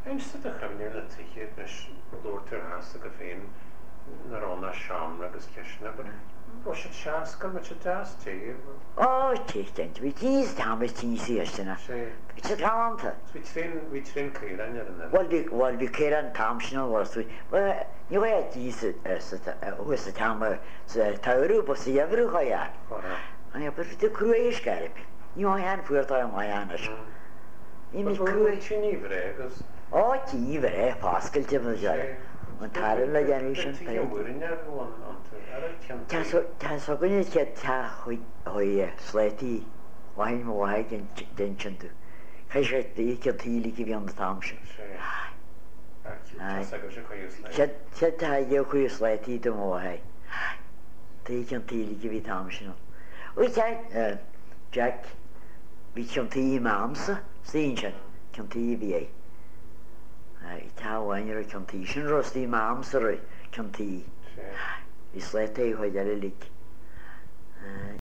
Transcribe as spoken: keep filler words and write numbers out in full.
Einstead a chymnir na tichi nes dúirtar háasta go féin na róna seamra agus ceisna, but was it seascail me se deas tí? O, tíchtent, vi tís támas tí síostena. It's a talanta. Vi trin, vi trin círan ar yna. Wel, vi, wel, vi céran tamsna was vi. Wel, ni wei tís hwys y tama tauru bos i efru choian. Ani a beth y crwyis garib. Ni o yan fwyrta am o yan as. Ni mi crwy. Ti'n ifre, agos? O, ti ifre, Pascal ti fod jare. Ond tarin la generation. Ti'n ymwyrin ar hwn, ond ar y tiam. Ta so gwni ti ta hoi sleti. Wain mo wai den chintu. Chais di ki tili ki vian tamsha. Ti ta ye kui sleti do mo wai. Ti ki tili ki vi tamsha. Ui ta Jack vi ki ti mamsa stinchen. Ki ti vi. I ta wain yer ki ti shin rosti mamsa ri ki ti. Vi sleti hoi jale lik.